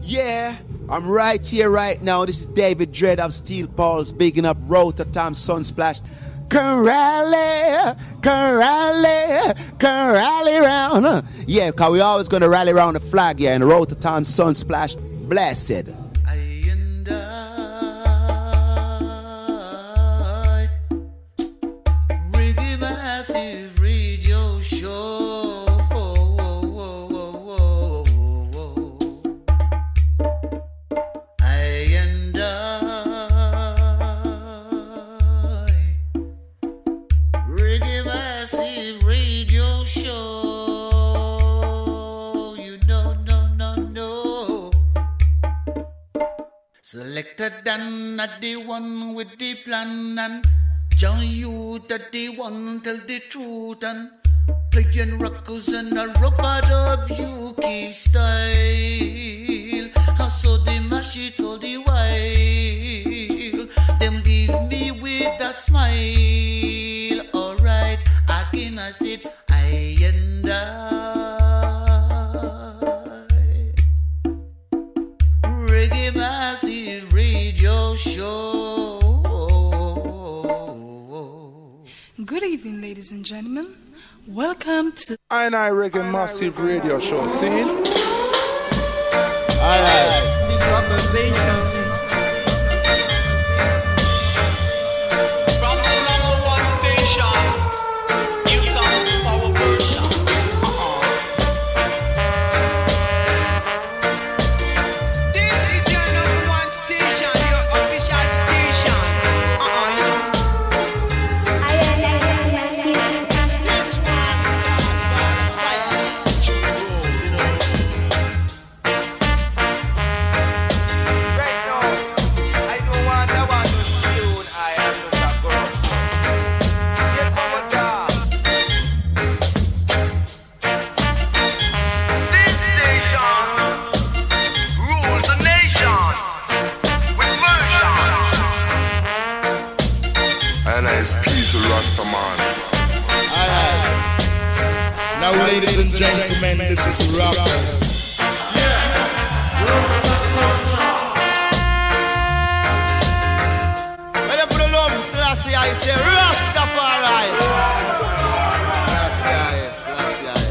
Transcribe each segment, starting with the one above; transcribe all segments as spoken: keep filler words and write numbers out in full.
Yeah, I'm right here, right now. This is David Dredd of Steel Pulse, bigging up Rototom Sunsplash. Can rally, can rally, can rally round. Huh? Yeah, because we always going to rally around the flag, yeah, and Rototom Sunsplash, blessed. I and I, Reggae Massive Radio Show. Selected Dan at the one with the plan, and John Youth at the one tell the truth, and playing rockers and a rubber dub U K style. I saw them mash it all the while. Them leave me with a smile. Alright, again I said I and I. Reggae Massive Radio Show. Good evening, ladies and gentlemen. Welcome to I and I Reggae Massive Radio Show. Scene. Alright. This rocker station. From the number one station, you come to our version. Uh-huh. This is your number one station, your official station. Uh-huh. This one, fire, you know. Right now, I don't want I want to tune. I am not a corruption. Get power down. This station rules the nation with version. And it's peace Rastaman. Alright. Now, ladies and gentlemen, this is Rockers. When you put a lump, Selassie, I say Rastafari. Selassie, Selassie.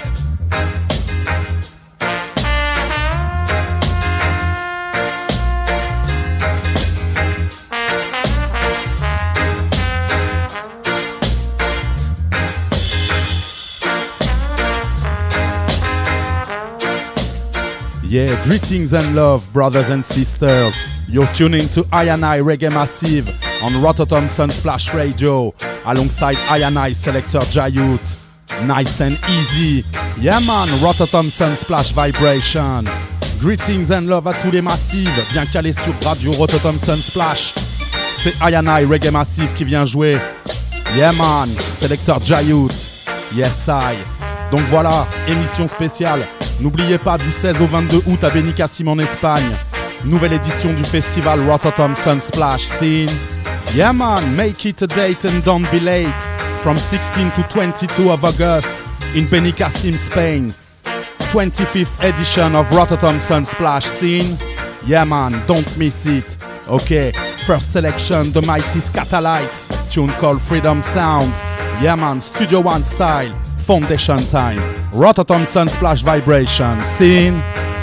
Yeah, greetings and love, brothers and sisters. You're tuning to I and I Reggae Massive on Rototom Sunsplash Radio alongside I and I Selector Jayut. Nice and easy. Yeah man, Rototom Sunsplash Vibration. Greetings and love à tous les massifs, bien calés sur Radio Rototom Sunsplash. C'est I and I Reggae Massive qui vient jouer. Yeah man, Selector Jayut. Yes I. Donc voilà, émission spéciale. N'oubliez pas, du seize au vingt-deux août à Benicassim en Espagne. Nouvelle édition du festival Rototom Sunsplash Scene. Yeah man, make it a date and don't be late. From sixteen to twenty-two of August in Benicassim, Spain. twenty-fifth edition of Rototom Sunsplash Scene. Yeah man, don't miss it. Okay, first selection, the mighty Scatalites. Tune called Freedom Sounds. Yeah man, Studio One style. Foundation time. Rototom Sunsplash Vibration. Scene.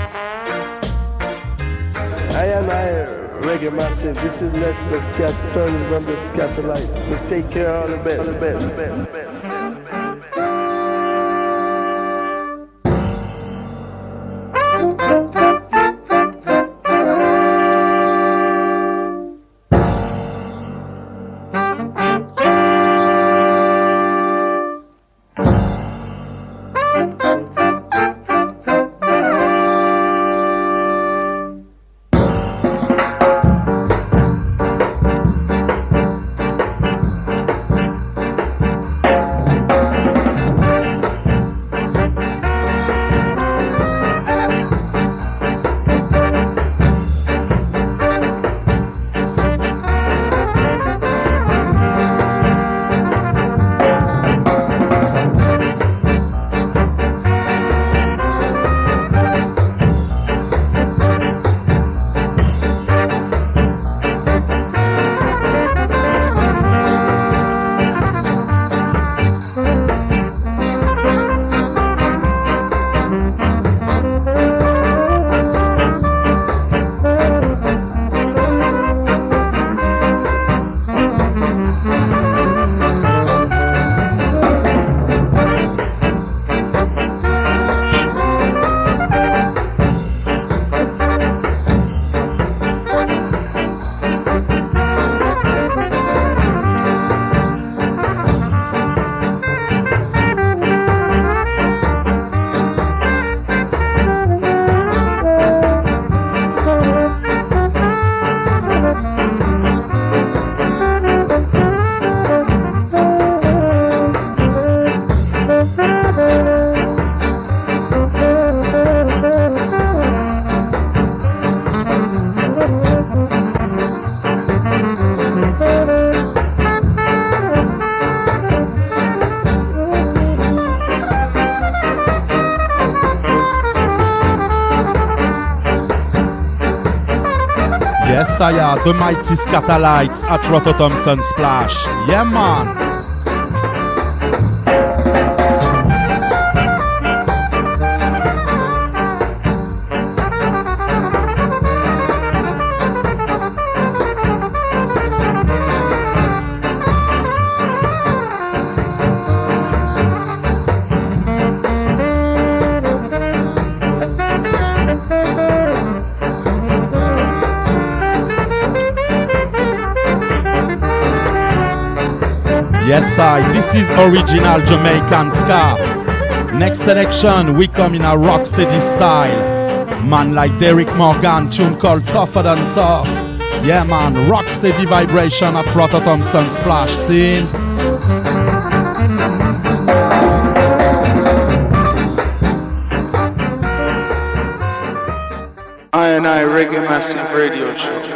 I am I, Reggae Massive. This is Lester Scat, turning from the Scatolites. So take care of the best. All the best. All the best. All the best. Yes, I am the mighty Scatterlights at Rototom Sunsplash. Yeah, man. Yes, I. This is original Jamaican ska. Next selection, we come in a rocksteady style. Man like Derrick Morgan, tune called Tougher Than Tough. Yeah, man, rocksteady vibration at Rototom Sunsplash scene. I and I Reggae Massive Radio Show.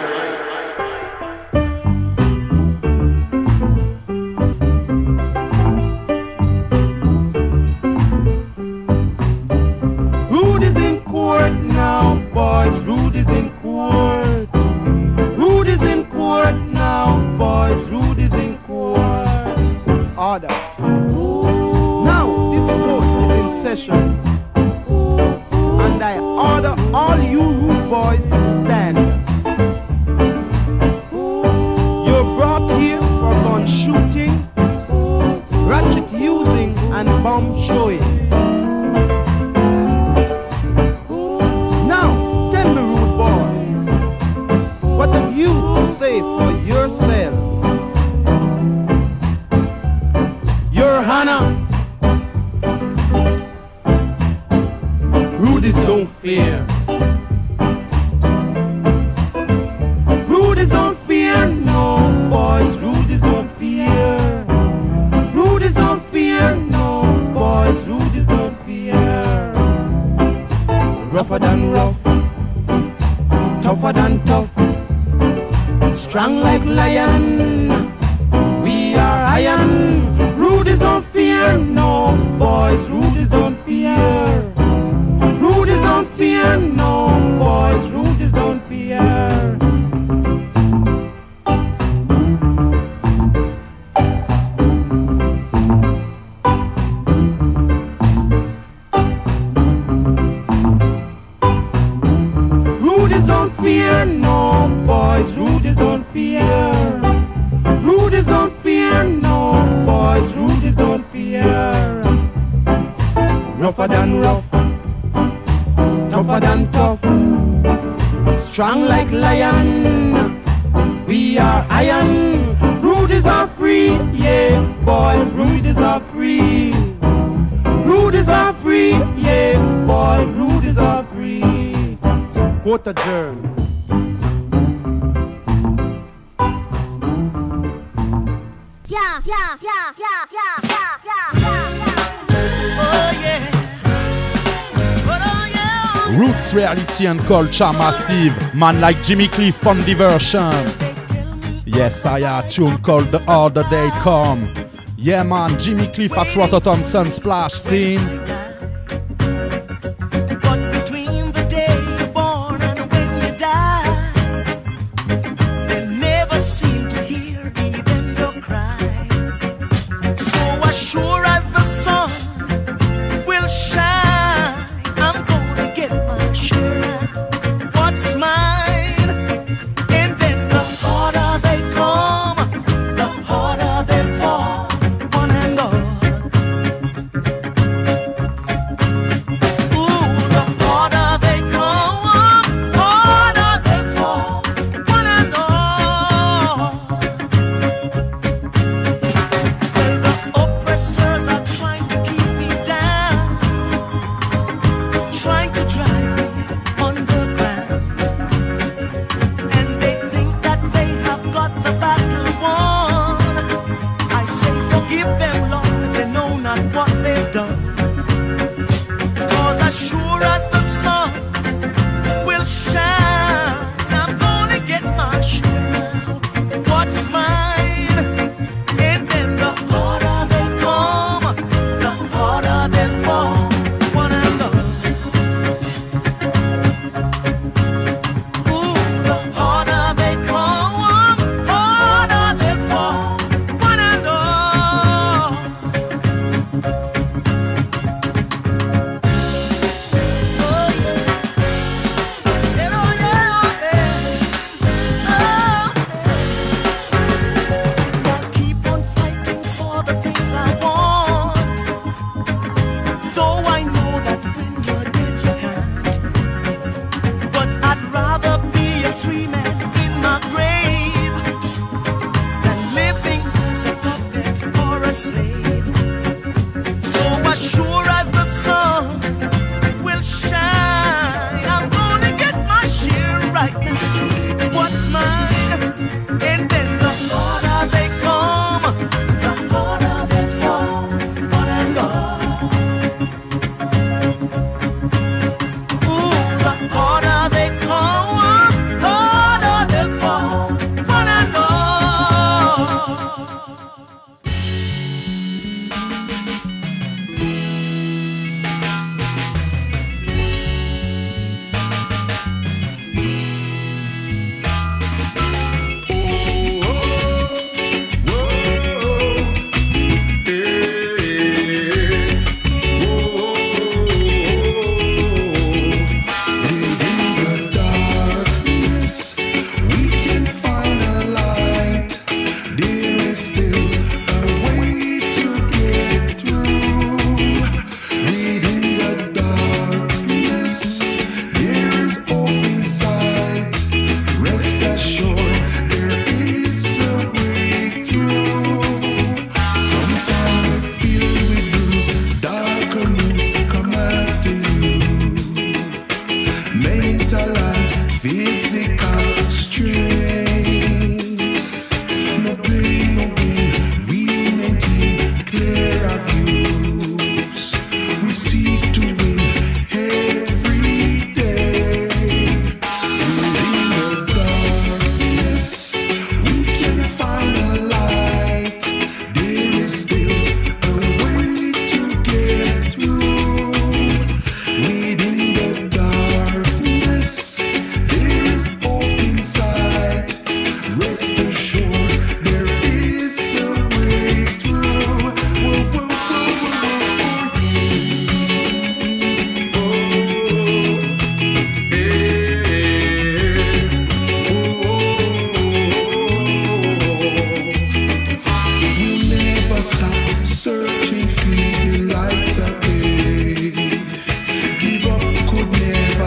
Roots reality and culture massive. Man like Jimmy Cliff on the version. Yes, I have a tune called The Harder Day Come. Yeah, man, Jimmy Cliff at Rototom Sunsplash scene.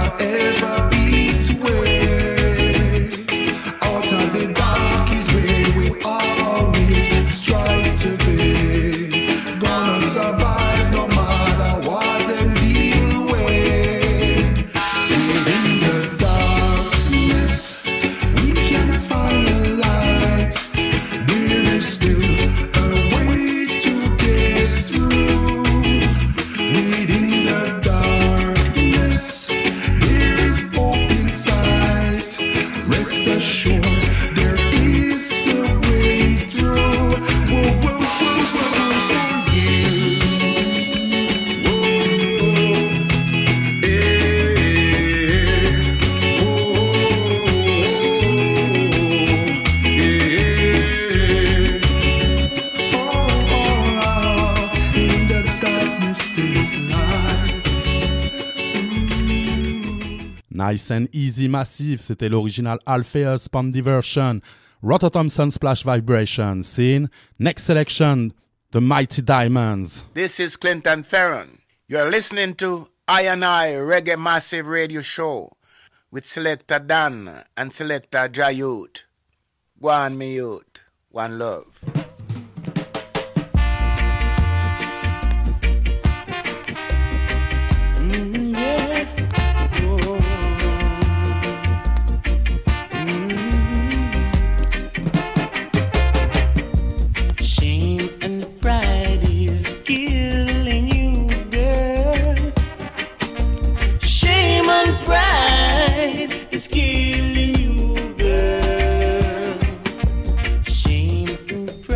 ever beat way. Out of the dark is where we always strive to be. Gonna survive no matter what them deal with. Within the darkness, we can find a light. There is still a way to get through. Within the darkness, there is hope in sight. Rest assured, there is a way through. Whoa, whoa, whoa, whoa, for you. Whoa, eh, whoa, eh, oh, oh, in the darkness there is light. Nice and Easy Massive, c'était l'original Alpheus Pondy version. Rototom Sunsplash Vibration, scene. Next selection, The Mighty Diamonds. This is Clinton Ferron. You're listening to I and I Reggae Massive Radio Show with Selector Dan and Selector Jayut. Go on, me youth. One love. Shame and pride is killing you, girl. Shame and pride is killing you, girl. Shame and pride.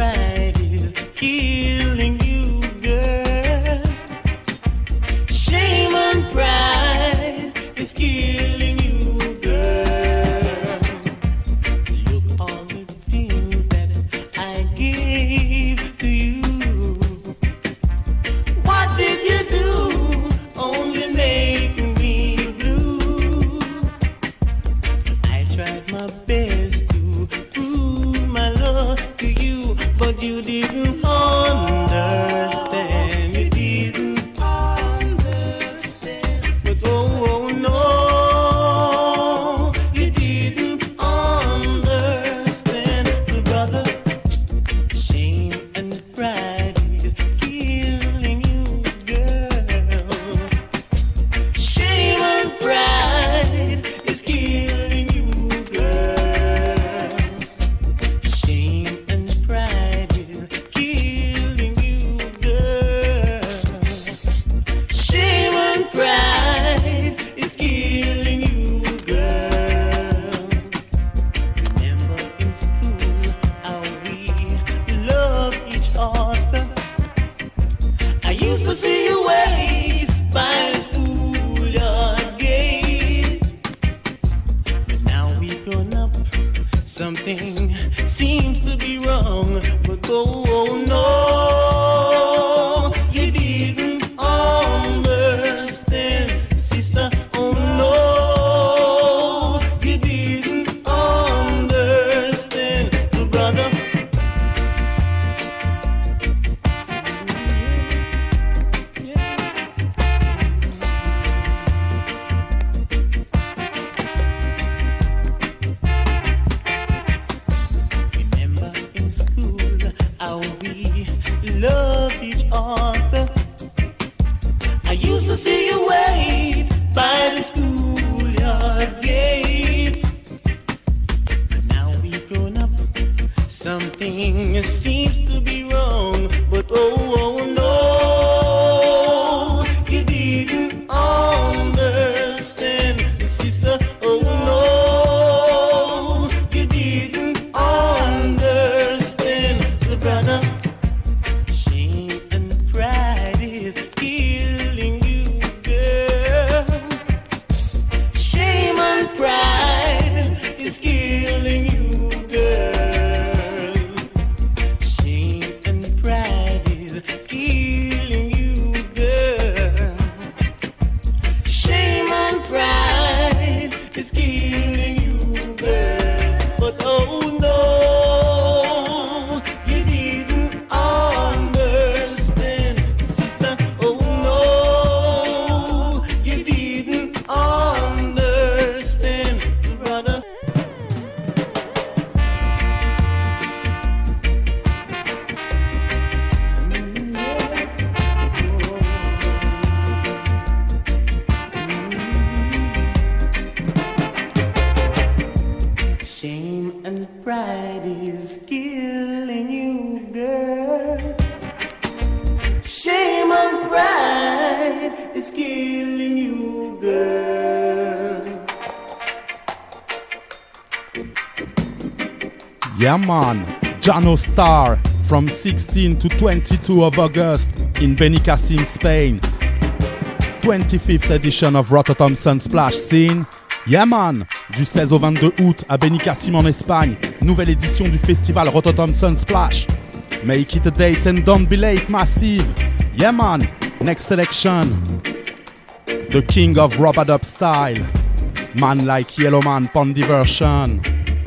Yeah man, Jano Star from sixteen to twenty-two of August in Benicassim, Spain. twenty-fifth edition of Rototom Sunsplash Scene. Yeah man, du seize au vingt-deux août à Benicassim en Espagne, nouvelle édition du festival Rototom Sunsplash. Make it a date and don't be late, Massive. Yeah man, next selection. The king of rub-a-dub style. Man like Yellowman pon diversion.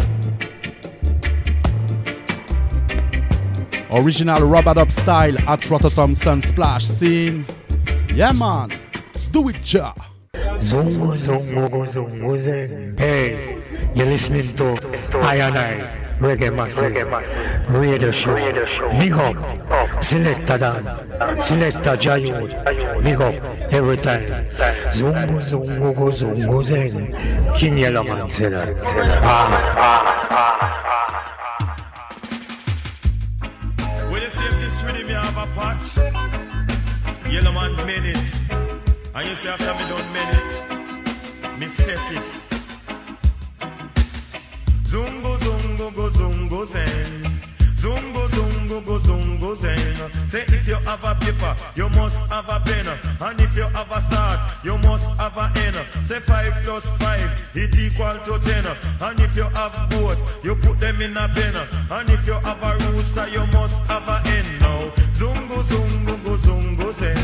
Original rub-a-dub style at Rototom Sunsplash Scene. Yeah man, do it ja. Zungo, zungo, zungo, zeng. Hey, you're listening to I and I Reggae Massive Radio Show. Big up, Selecta Dan, Selecta Jayud. Big up every time. Zungo, zungo, zungo, zeng. King Yellowman said that. Ah, ah, ah. When you see if this rhythm you have a patch, Yellowman made it. And you say after me don't made it, me set it. Zungo, zungo, go, zungo, zen. Zungo, zungo, go, zungo, zen. Say if you have a paper, you must have a pen. And if you have a start, you must have a end. Say five plus five, it equal to ten. And if you have both, you put them in a pen. And if you have a rooster, you must have a hen. Now, zungo, zungo, go, zungo, zen.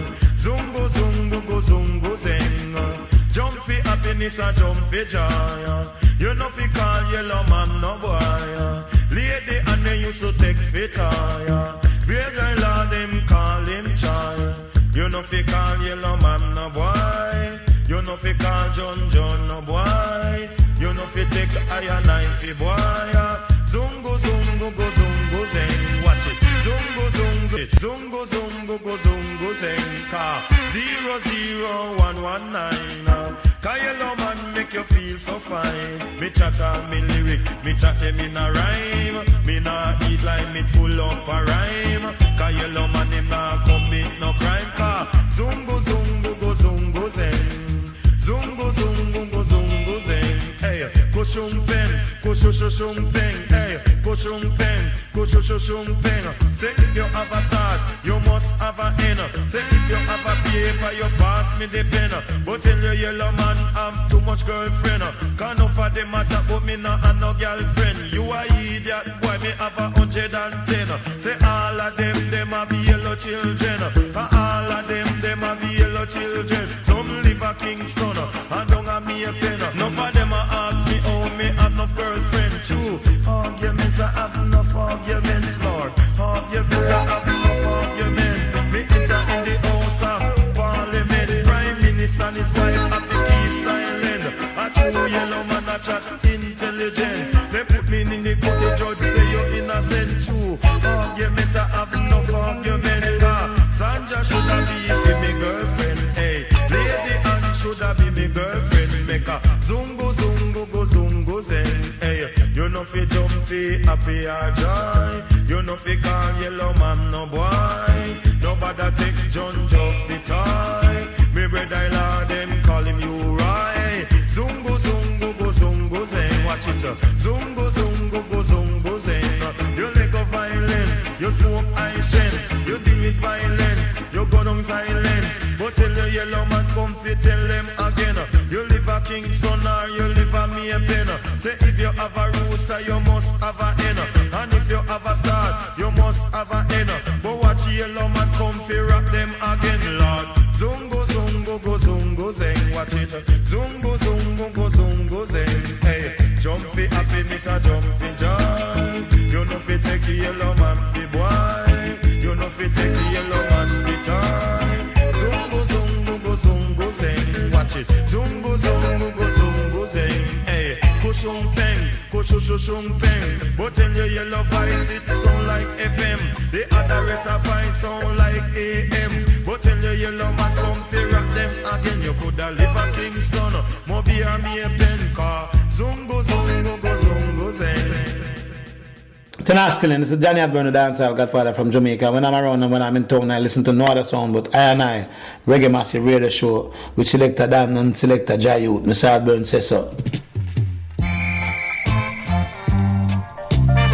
Zungo, zungo, go, zungo, zeng. Jump for happiness and jump for joy. You know fi call yellow man no boy. Lady and they used to take fit tire. Great guy lord them call him child. You know fi call yellow man no boy. You know fi call John John no boy. You know fi take iron knife fi boy. Zungo, zungo, go, zungo, zeng. Watch it. Zungo, zungo, zungo, zungo, go, zungo, zeng. Car zero, zero, one, one, nine. Cause yellow man make you feel so fine. Me chat on me lyric, me chat them in a rhyme. Me nah eat like me full up a rhyme. Cause yellow man him nah commit no crime. Cause zungo, zungo, go, zungo, zeng. Zungo, zungo, go, zungo, zeng. Hey, go shumpen, go shumpen. Hey, go shumpen, go shumpen. Say if you have a start, you must have a end. Say if you have a paper, you pass me the pen. But tell you yellow man have too much girlfriend. Can't enough of them matter, but me not have no girlfriend. You a idiot, boy, me have a hundred and ten. Say all of them, them have yellow children. And all of them, them have yellow children. Some live a Kingston, and don't have me a pen. None of them a ask me, oh, me have enough girlfriend. True, arguments, I have enough arguments, Lord. Arguments, I have enough arguments. Me enter in the house of Parliament. Prime Minister and his wife have to keep silent. A true yellow man, a chat intelligent. They put me in the court, the judge say you're innocent. True, argument, I have enough argument. Sanja should have be me girlfriend. Hey, Lady Anne should have be me girlfriend. Make a zungo, zungo, go, zungo, zen. Hey, you know fi jump fi happy or joy. You know fi call yellow man no boy. Nobody take John Joff the toy. Me brother Lord them call him you right. Zungo, zungo, go, zungo, zen. Watch it. Zungo, zungo, go, zungo, zen. You let go violence. You smoke ice shen. You deal with violence. You go down silence. But tell the yellow man come fi tell them again. You live a Kingston or you live a Maypen. Say if you have a rooster, you must have a hen. And if you have a star, you must have a hen. But watch yellow man come fi rap them again, Lord. Zungo, zungo, go, zungo, zeng. Watch it. Zungo, zungo, go, zungo, zeng. Hey, jump fi happy, Mister Jump fi joy. You know fi take the yellow man fi boy. You know fi take the yellow man fi toy. Zungo, zungo, go, zungo, zeng. Watch it. Zungo, zungo, go, zungo, zeng. Hey, kushum peng, kushum peng. But tell your yellow voice it sound like F M. The other rest of voice sound like A M. But tell your yellow man come fi rock them again. You coulda live a Kingston, Moby or me a pen car. Zungo, zungo, go, zungo, zeng. Tonight still in, this is Johnny Adburn, the dancehall godfather from Jamaica. When I'm around and when I'm in town, I listen to no other sound but I and I, Reggae Massive Radio Show, with Selecta Dan and Selecta Jayut. Mister Adburn says so.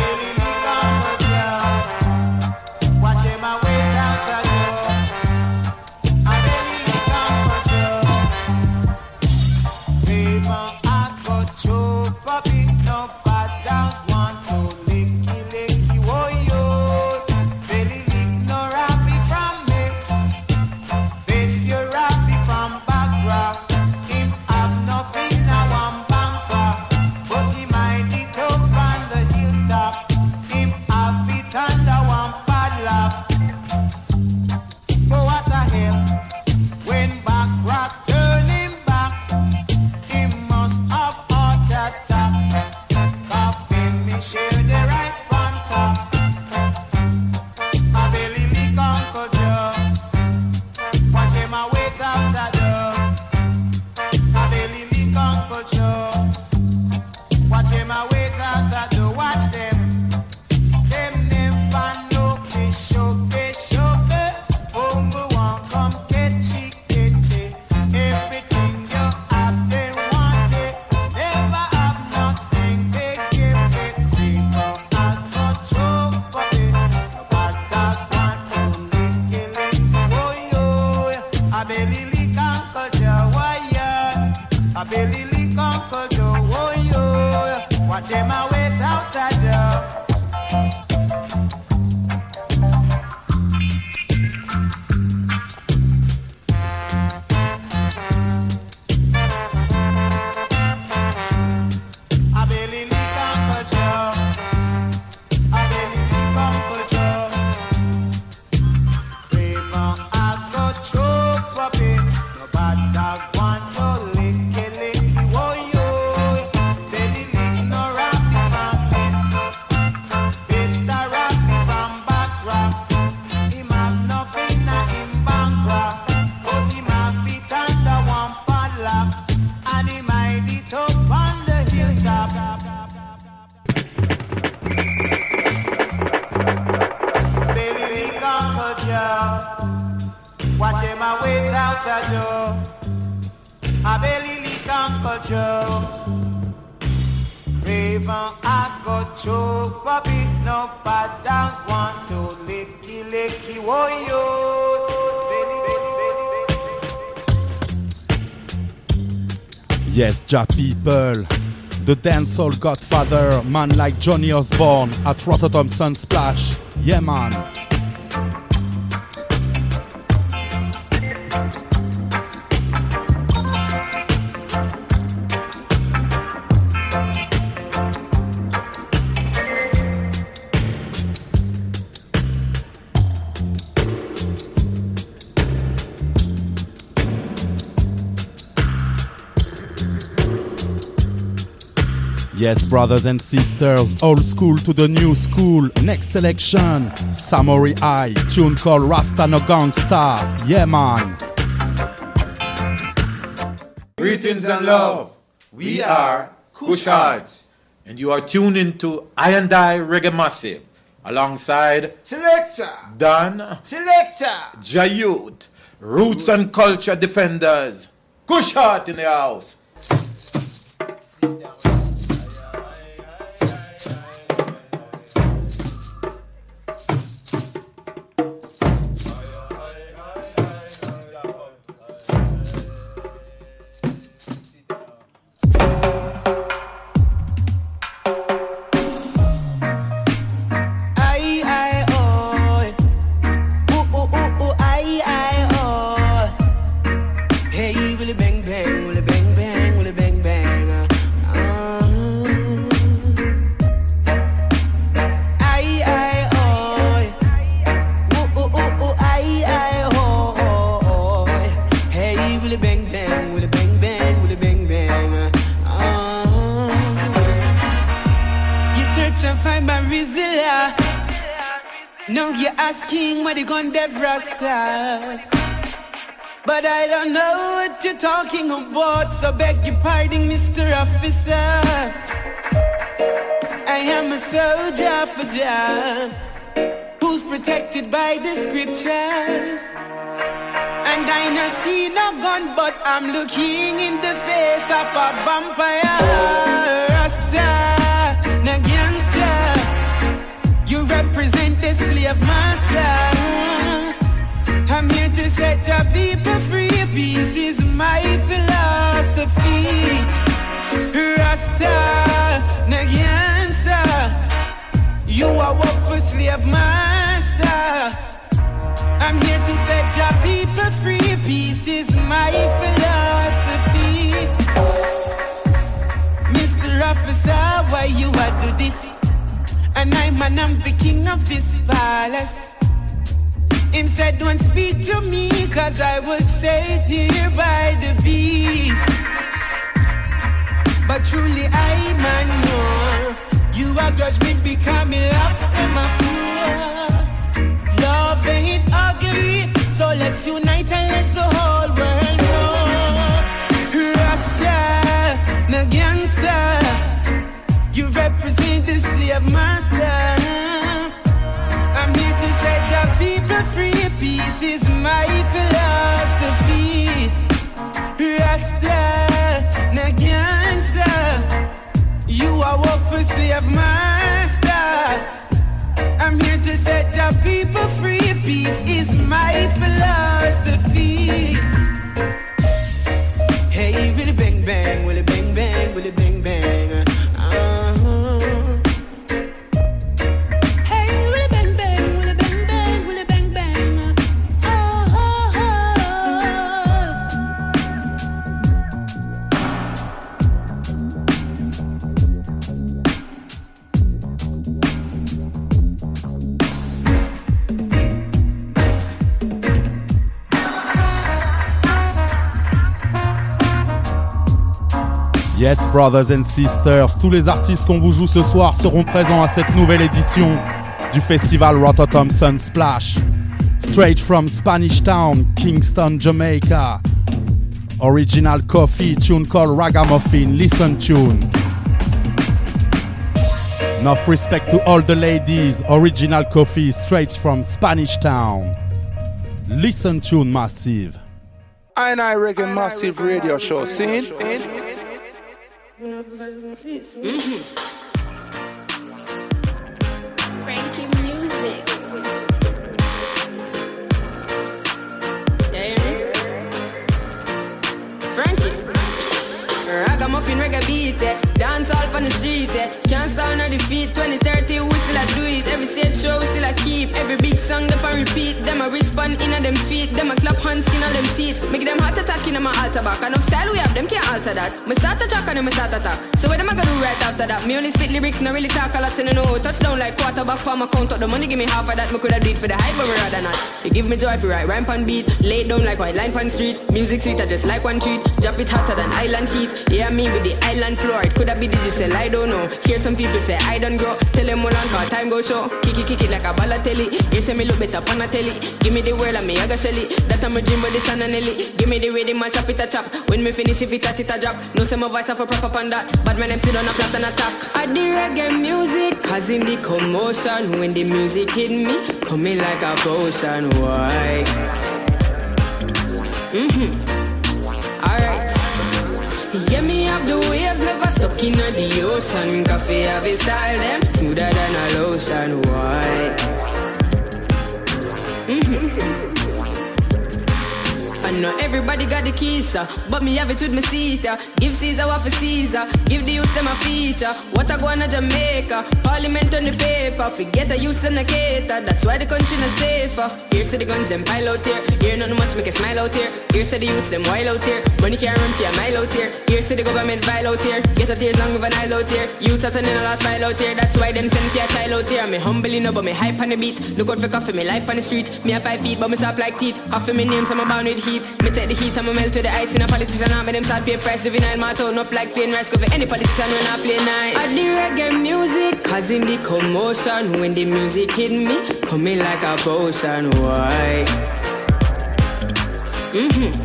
A belly lick Uncle Joe, oh yo. Watch him a wait out a door. Watch him a wait out a door. A belly lick Uncle Joe. Raven I go choke, puppy, no bad don't want to licky licky wo yo. Yes, Ja people. The dancehall godfather, man like Johnny Osborne at Rototom Sunsplash. Yeah, man. Yes, brothers and sisters, old school to the new school. Next selection, Samori I, tune called Rasta No Gangsta. Yeah, man. Greetings and love. We are Kushart, and you are tuned into I and I Reggae Massive, alongside Selector, Dan, Selector, Jayut, Roots and Culture Defenders. Kushart in the house. But I don't know what you're talking about, so beg your pardon, Mister Officer. I am a soldier for Jah, who's protected by the scriptures. And I no see no gun, but I'm looking in the face of a vampire. Rasta, no gangster, you represent the slave master. I'm here to set the people free. Peace is my philosophy. Rasta, no gangster, you are work for slave master. I'm here to set the people free. Peace is my philosophy. Mister Officer, why you are do this? And I'm an I'm the king of this palace. Him said don't speak to me, cause I was saved here by the beast. But truly I man know you are grudge me becoming locks in my floor. Love ain't ugly, so let's unite and let the whole world know. Rasta, no gangster, you represent the slave master. I'm here to set the people free. Peace is my philosophy. Rasta. Yes, brothers and sisters, tous les artistes qu'on vous joue ce soir seront présents à cette nouvelle édition du festival Rototom Sunsplash. Straight from Spanish Town, Kingston, Jamaica. Original coffee, tune called Ragamuffin, listen tune. Enough respect to all the ladies, original coffee, straight from Spanish Town. Listen tune massive. I and I Reggae Massive Radio Show, seen? Mm-hmm. Frankie music. Yeah, Frankie. Ragamuffin reggae beat, eh. Dance all on the street, eh. Can't stall nor defeat. twenty thirty, we still a do it. Every stage show we still a keep. Every big song them a repeat. Them a respond in a them feet. Them a clap hands in a them teeth. Make them heart attack in a my altar back. Enough style we have, them can't alter that. Me start attack and them start attack. So what them a gonna do right after that? Me only spit lyrics, not really talk a lot and I know. Touchdown like quarterback for my count up the money, give me half of that. Me coulda do it for the hype, but me rather not. It give me joy if you write rhyme pan beat. Lay it down like white line pan street. Music sweet, I just like one treat. Drop it hotter than island heat. Yeah, me with the island floor. It coulda be digital, I don't know. Hear some people say I don't grow. Tell them all on cause time go show. Kick it, kick it like a ballatelli. You say me look better on a telly. Give me the world and me I go shelly. That I'm a dream with the sun and Nelly. Give me the rhythm and chop it a chop. When me finish if it a it a drop. No say my voice have a proper on that. But when them sit on a flat and attack. I the reggae music causing the commotion. When the music hit me, coming like a potion. Why? Mm-hmm. Alright. Yeah, me have the waves never stuck in the ocean. Coffee have a style them smoother than a lotion. Why? Mm-hmm. I know everybody got the keys, uh, but me have it with me seat. Uh. Give Caesar what for Caesar, give the youth them a feature. What I go on to Jamaica, Parliament on the paper. Forget the youths and the cater, that's why the country not safer. Here say the guns them pile out here, here nothing much make a smile out here. Here say the youths them wild out here, money can't run for a mile out here. Here say the government vile out here, get a tears long with an aisle out here. Youths are turning a last file out here, that's why them send for a child out here. Me humbly no, but me hype on the beat. Look out for coffee, me life on the street. Me have five feet, but me sharp like teeth. Coffee me name, so I'm bound with heat. Me take the heat and me melt with the ice. In a politician, I make them start pay price. Juvenile match out, enough like plain rice. Go for any politician when I play nice. I the reggae music, causing the commotion. When the music hit me, coming like a potion. Why? Mm-hmm.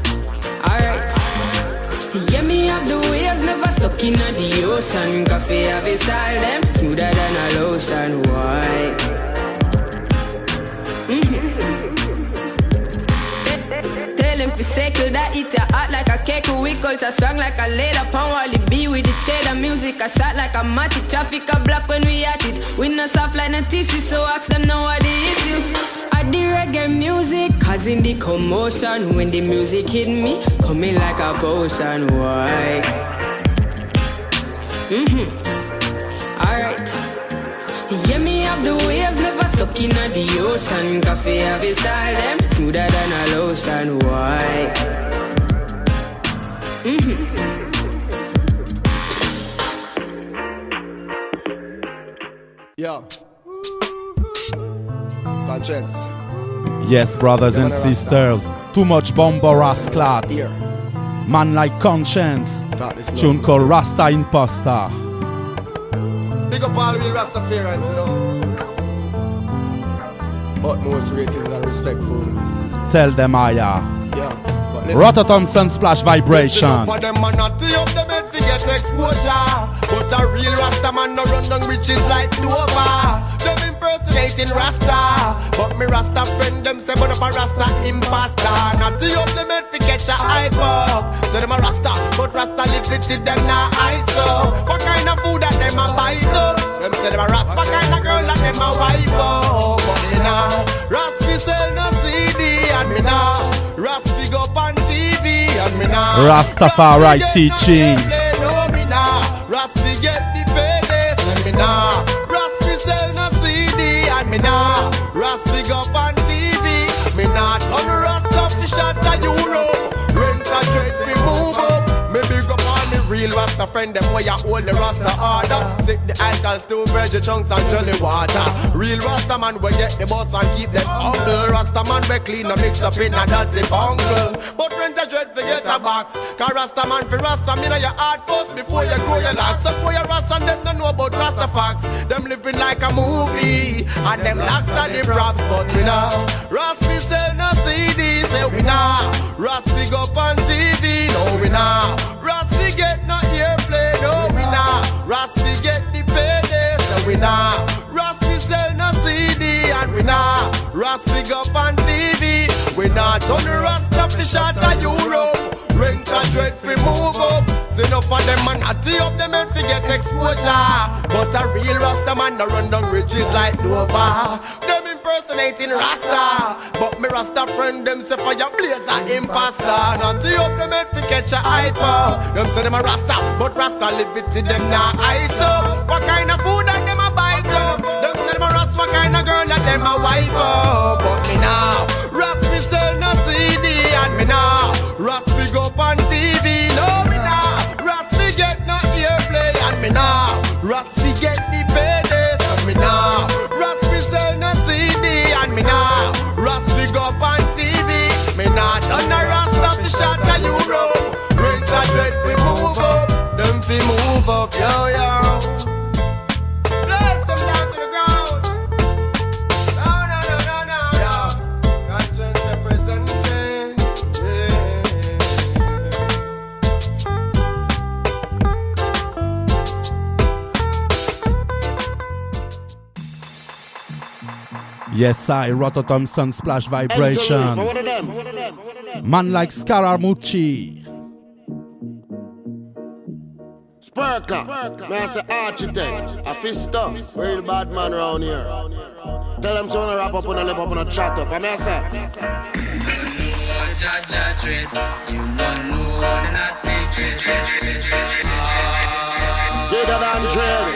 Alright. Yeah, me have the waves never stuck in the ocean. Coffee have a style them smoother than a lotion. Why? Mm-hmm. Tell him to circle that eat ya hot like a cake. We culture strong like a leather pound. Wally B with the cheddar music. A shot like a matty. Traffic a block when we at it. We not soft like no T C, so ask them now what the issue. I the reggae music causing the commotion. When the music hit me, coming like a potion. Why? Mm-hmm. Alright. Yeah, me have the waves never stuck in the ocean. Coffee have a style them smoother than a lotion. Why? Mm-hmm. Yo. Conscience. Yes, brothers and sisters, too much bomber rasclat. Man like Conscience, tune called Rasta Imposter. Big up all real Rastafarians, you know. Utmost ratings and respectful. Tell them I are. Rototom Sunsplash Vibration. For them man not up them head to get exposure. But a real Rasta man no run down bridges like Dover. Them impersonating Rasta. But me Rasta friend them say but up a Rasta imposter. Not up them head to get your hype up. Say them a Rasta, but Rasta live it till them not ice up. What kind of food that them a bite up? Them say them a Rasta, what kind of girl that them a wife up? But me nah Rasta sell no C D and me nah Rasta big up on T V and me nah Rastafari teachings. Rasta get the paydays and me nah Rasta sell no C D and me nah Rasta big up on T V. Me nah turn Rasta fish at a euro. Rent a dread we move up. Me big up on the real real Rasta friend, them way I hold the Rasta order. Sip the alcohol, still veggie chunks and jelly water. Real Rasta man, we get the boss and keep them humble. Rasta man, we clean and mix up in a that's a bungle. But when the dread forget a box, cause Rasta man for Rasta, me know your heart first before you grow your locks. So for your Rasta, them don't know about Rasta facts. Them living like a movie, and them last are the props. But we know, Rasta we sell no C D, say we know. Rasta we go on T V, no we know. Rasta we get no airplay, no we know. Rasta we get the payday, so we know. Rasta we sell no C D, and we know. Rasta we go on T V, we not turn the Rasta fish out of Europe. Rent a dread we move up. See enough of them man a tee up them and forget exposure. But a real Rasta man no run down bridges like Dover. Them impersonating Rasta, but me Rasta friend them say fire blazer imposter. Not tee up them and forget your hyper. Them say them a Rasta, but Rasta live it to them now ice up. What kind of food that them a bite up? Them say them a Rasta, what kind of girl that them a wife up? But me now, Rasta we sell no C D and me now, Rasta we go on T V, no me now. Rasta we get no airplay and me now. Rasta we get the payday, so me now. Rasta we sell no C D and me now. Rasta we go on T V, me now. Turn a Rasta fi shot a Euro. Rent a dread fi move up, them fi move up, yo yo. Bless them down to the ground. No no no no no yo. Conscience representing, yeah. Yes, I, Rototom Sunsplash Vibration. What of them? What of them? What of them? Man like Scaramucci. Spurka, man, I say architect, a fister, real bad man around here. Tell them so to wrap up on a lip up on a chat up. I mean, I say, Jaja dread, you don't know not the dread, dread, dread, dread, dread, Jada than dread.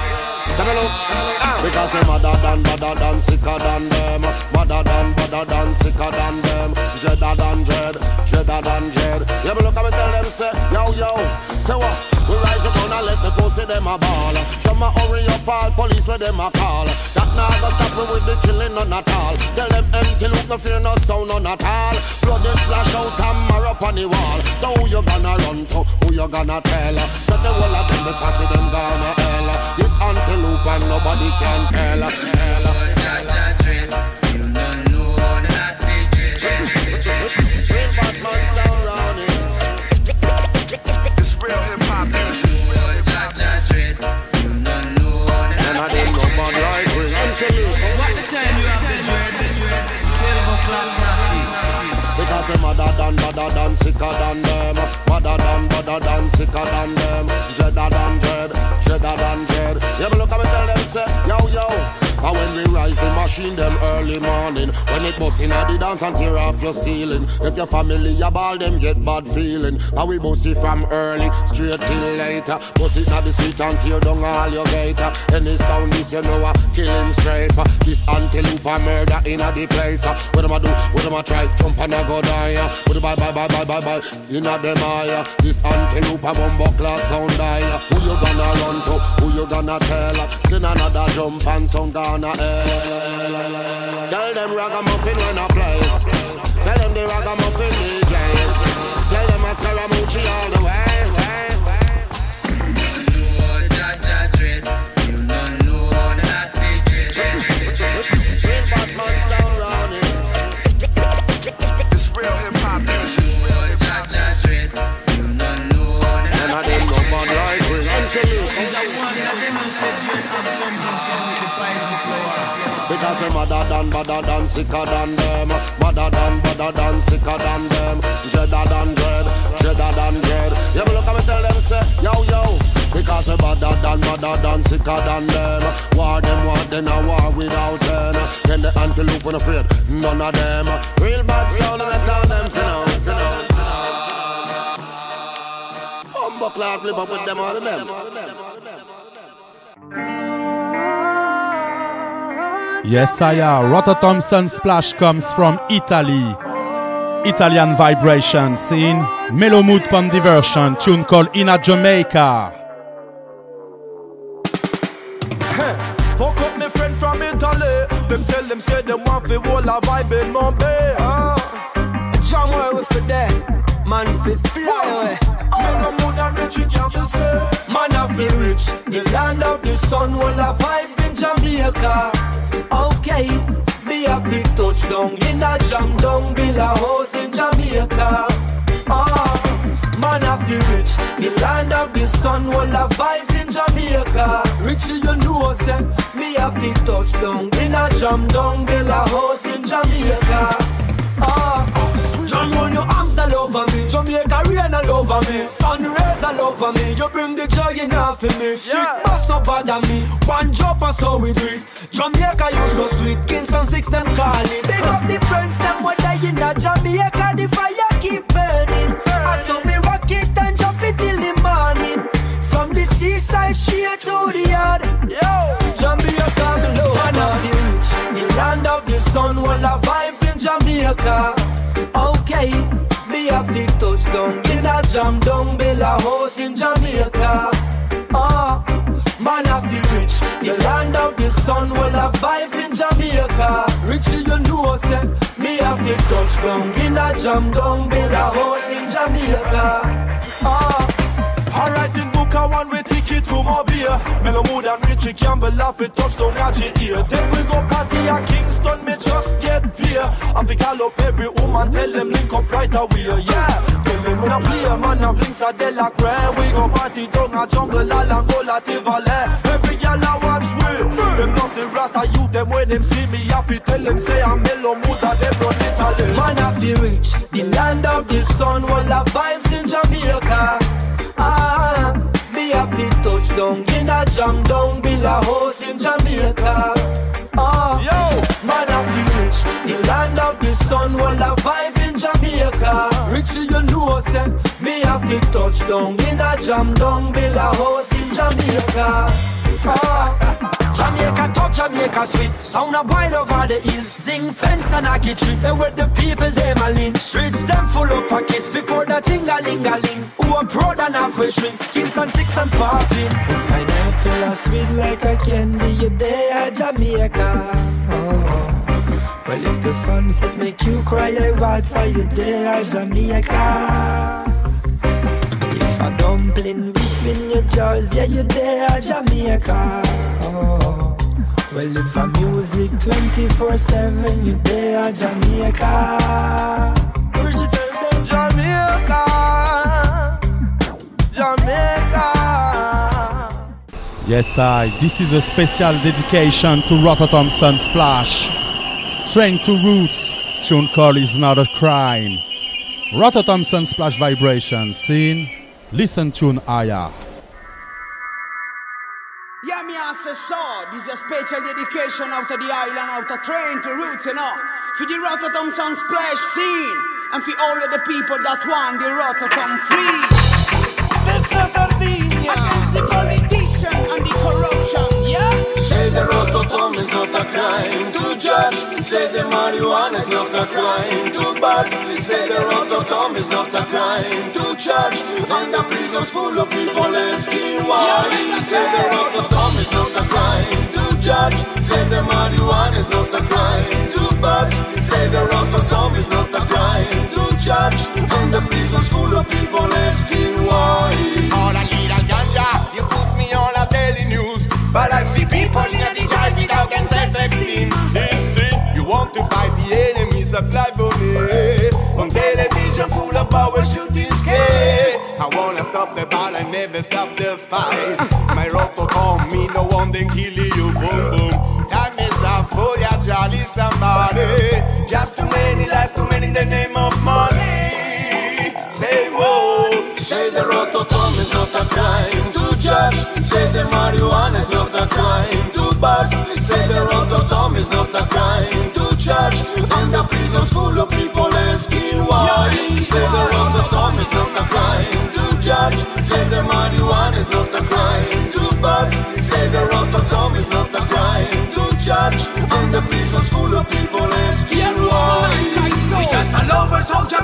Because them madder than, badder than, sicker than them. Madder than, badder than, sicker than them. Dreader than dread, dreader than dread. Yeah, but look at me tell them, say, yo, yo. Say what? We rise up and let the pussy them a ball. Some a hurry up all police where them a call. That now go stop me with the killing none at all. Tell them empty look no fear no sound none at all. Blood is splash out and mark up on the wall. So who you gonna run to? Who you gonna tell? So the whole of them before see them gonna hell. This antelope and nobody can tell. Jaja dread, you don't know not the dread, dread, dread, dread. Batman sound round here. It's real hip hop. Jaja dread, you don't know and I didn't know man like we antelope. What the time you have the dread, the dread, twelve o'clock naughty. Because them madder than, badder than, sicker than them. Madder than, badder than, sicker than them. Dreader than dread, dreader than dread. Yeah, but look at me tell them say, yo, yo. And when we rise the machine them early morning, when it bust in at the dance and tear off your ceiling. If your family your ball them get bad feeling. And we bust it from early straight till later. Bust it at the street and tear down all your gator. Any sound this you know a killing straight. This antelope a murder in a the place. What them a do? What them a try? Jump and a go die. What bye bye bye bye bye bye in a them eye. This antelope a bumbo class sound die. Who you gonna run to? Who you gonna tell? Send another jump and sound die. Tell them ragamuffin when I play. Tell them the ragamuffin me play. Tell them I Scaramucci all the way. Jaja dread, you don't know not the dread, dread, dread, dread. Batman sound round here. It's real hip hop. Jaja dread, you don't know and I didn't know man like we antelope. Is that one that demonstrates something that defies the floor. Because them madder than, badder than, sicker than them. Madder than, badder than, sicker than them. Dreader than dread, dreader than dread. Yeah, but look at me tell them say, yo, yo. Because them badder than, badder than, sicker than them. War them, war them, a war without them. Then the antelope when afraid, none of them. Real bad sound and let's all them sit down, sit down. Humble cloud flip up with them, all of them. Yes, I are. Rototom Sunsplash comes from Italy. Italian vibration scene. Mellow mood pon diversion. Tune called Inna Jamaica. Fuck up my friend from Italy. Them tell them say them want fi whole a vibe in Mumbai. Oh, John where we for there, man fi fly away. Mellow mood and Richie Campbell say, man a fi rich. The land of the sun, whole a vibes in Jamaica. Okay, me a fi touchdown in a jam down, build a house in Jamaica. Oh, man a fi rich. The land of the sun, whole a vibes in Jamaica. Richie, you know say, me a fi touchdown in a jam down, build a house in Jamaica. Ah, John, run your arms all over me. Jamaica rain all over me. Sun rays all over me. You bring the joy in half of me. Street yeah. Bust no bother me. One drop and so we do it. Jamaica you so sweet. Kingston six them calling. Big up the friends them what die in the Jamaica. The fire keep burning. I saw me rock it and jump it till the morning. From the seaside straight to the yard. Yo, Jamaica below. Man of the rich, the land of the sun. All the vibes in Jamaica. Okay, me a fi touchdown in a jam down, build a house in Jamaica. Ah, man a fi rich, the land of the sun, all the vibes in Jamaica. Richie, you know say, me a fi touchdown in a jam down, build a house in Jamaica. Ah, alright, in book a one way ticket to Mobile. Mellow mood and Richie Campbell laugh it touchdown at your ear. Then we go party at Kingston, me just get beer. I fi call up every woman, tell them link up right away, yeah. Tell them when I play a man of links at Delacroix. We go party down a jungle, Alangola, Tivoli. Every girl I watch me, them not the Rasta youth, them when them see me, I fi tell them say I'm mellow mood and them run Italy. Man I fi rich, the land of the sun, all the vibes in Jamaica. Ah, me a fi touchdown in a jam down, build a house in Jamaica. Ah, yo, man a fi rich, the land of the sun, all the vibes in Jamaica. Richie, you know say, me a fi touchdown in a jam down, build a house in Jamaica. Ah, Jamaica top, Jamaica sweet. Sound a wide over the hills. Zing fence and a kitchen. And with the people them a lean. Streets them full of pockets before the ting-a-ling-a-ling. Who are proud and halfway shrink. Kingston six and popping. If pineapple are sweet like a candy, you there Jamaica. Oh. Well if the sunset make you cry, I watch how you there Jamaica. If a dumpling between your jaws, yeah, you there, Jamaica. Oh. Well, if a music twenty-four seven, you there, Jamaica. Jamaica, Jamaica. Yes, I. This is a special dedication to Rototom Sunsplash. Train to Roots. Tune call is not a crime. Rototom Sunsplash vibration scene. Listen tune Aya. Yeah, me answer so. This is a special dedication out of the island, out of Train to Roots, you know. For the Rototom Sunsplash scene. And for all of the people that want the Rototom free. This is Sardinia. Against the politician and the corruption, yeah? Say the Rototom is not a crime to judge. Say the marijuana is not a crime to buzz. Say the Rototom is not a crime to charge. And the prisons full of people asking why. Say the Rototom is not a crime to judge. Say the marijuana is not a crime to buzz. Say the Rototom is not a crime to charge. And the prisons full of people asking why. All a little ganja, you put me on a daily news. But I see people in a jail without any self-esteem. Say, say, you want to fight the enemy, supply for me. On television full of power shooting scare. I wanna stop the ball and never stop the fight. My Rototom, me no one then kill you, boom boom. Time is up for ya, jolly somebody. Just too many lies, too many in the name of money. Say whoa. Say the Rototom is not a crime to judge. Say the marijuana is not a crime to buzz. Say the Rototom is not a crime to charge. And the prisons full of people asking why. Say the Rototom is not a crime to judge. Say the marijuana is not a crime to buzz. Say the Rototom is not a crime to charge. And the prisons full of people asking why. We just a lovers of Jamaica.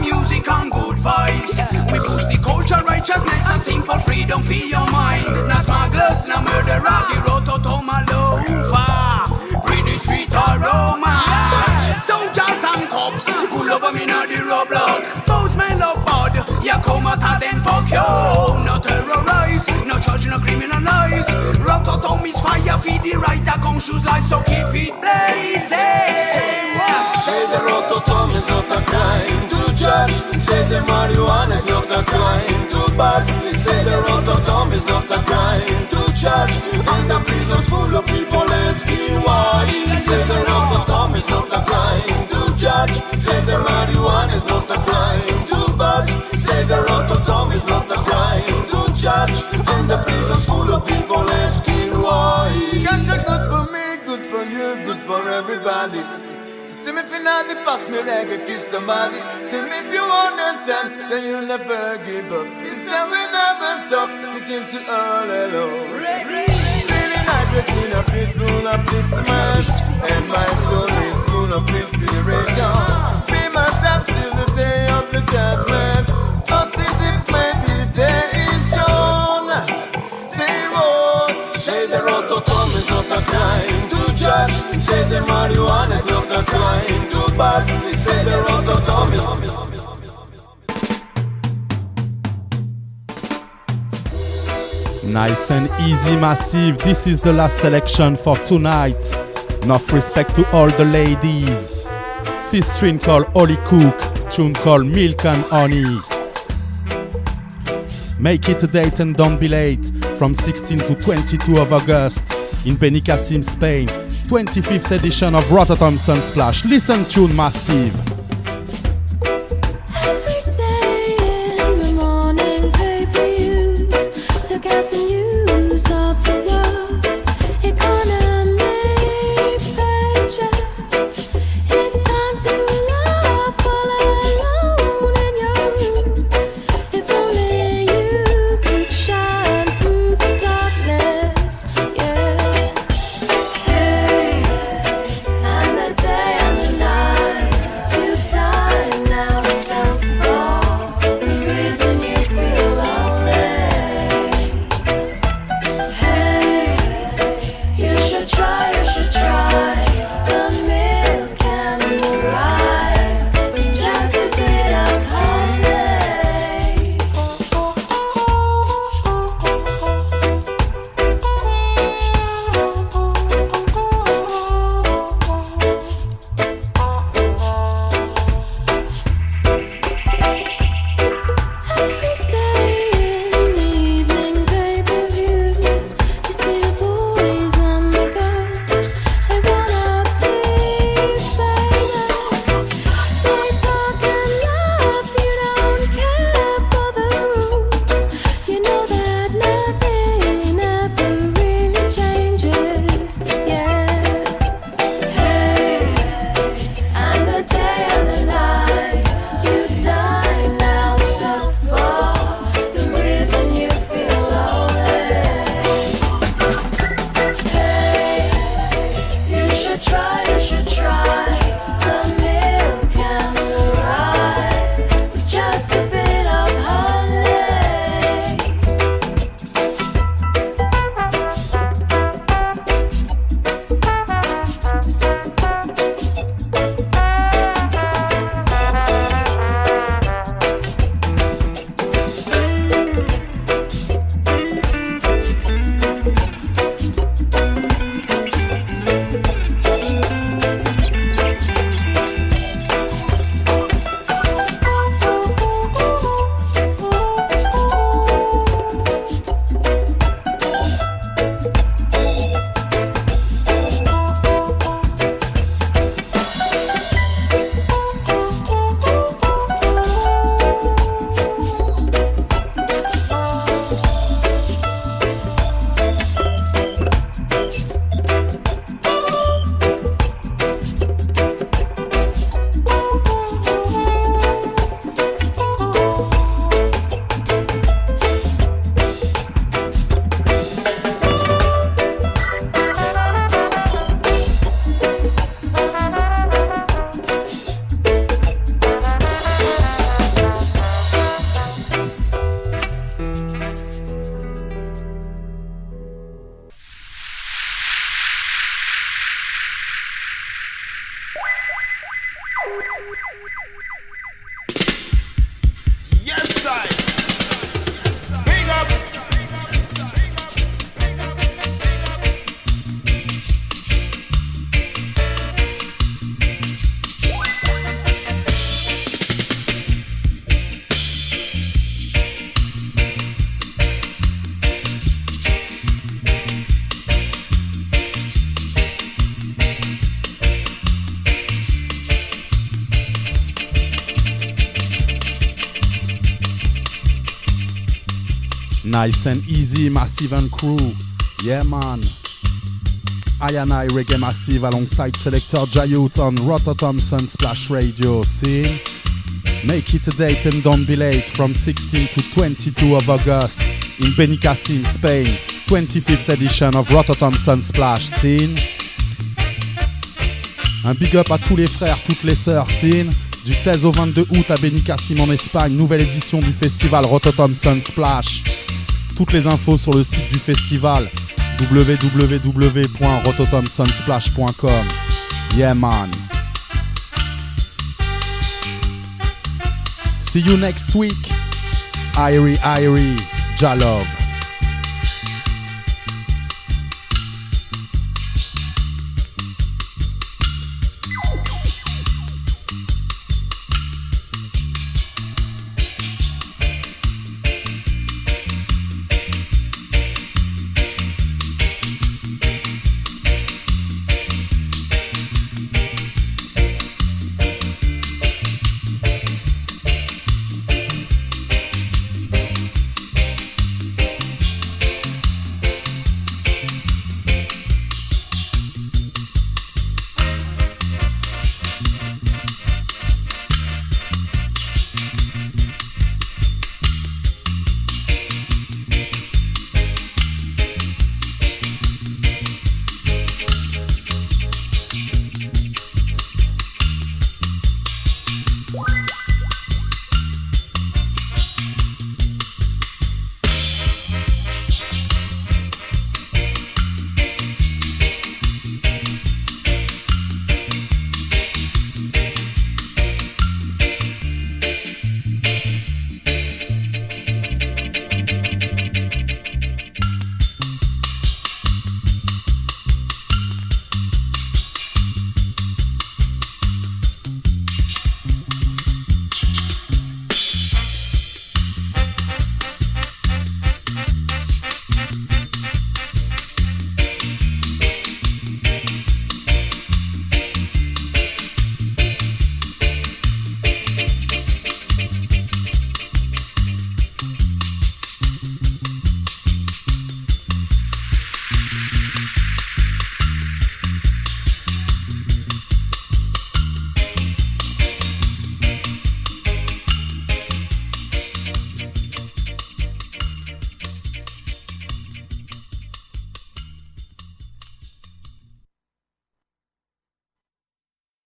music and good vibes. We push the culture, righteousness and simple freedom for your mind. No smugglers, no murderer, the Rototom Alova. Breathe the sweet aroma. Soldiers and cops, pull over me now the roadblock. Those men love bad, ya come out and then fuck you. No terrorize, no charge, no criminalize. Rototom is fire, feed the right, a conscious life, so keep it blazing. Say the Rototom is not a crime to judge. Say the marijuana is not a crime to bust. Say the Rototom is not a crime to judge. And the prisons full of people asking why. Say the Rototom is not a crime to judge. Say the marijuana is not a crime to bust. Say the Rototom is not a crime to judge. And the prisons full of people asking why. Ganja good for me, good for you, good for everybody. Tell me if you know the past, me reggae kiss somebody. Tell me if you understand, then you'll never give up. Sister, we never stop, speaking to all alone. Feeling like a clean up, peaceful, upliftment. And my soul is full of inspiration. Be myself till the day of the judgment. Positive meditation. Say what? Say the Rototom is not a crime to judge. Say the marijuana is not a crime to bust. Say the Rototom is Nice and easy, Massive. This is the last selection for tonight. Enough respect to all the ladies. Sistrin called Holly Cook, tune called Milk and Honey. Make it a date and don't be late. From sixteenth to twenty-second of August in Benicassim, Spain. twenty-fifth edition of Rototom Sunsplash. Listen tune, Massive. And the day and the night, you Nice and easy, Massive and crew. Yeah, man. I and I Reggae Massive alongside Selector Jayut on Rototom Sunsplash Radio. See? Make it a date and don't be late from sixteen to twenty-two of August in Benicassim, Spain. twenty-fifth edition of Rototom Sunsplash. Scene. Un big up à tous les frères, toutes les sœurs. Scene. Du seize au vingt-deux août à Benicassim en Espagne. Nouvelle édition du festival Rototom Sunsplash. Toutes les infos sur le site du festival w w w point rototom sunsplash point com. Yeah, man. See you next week. Irie, Irie, Jalove.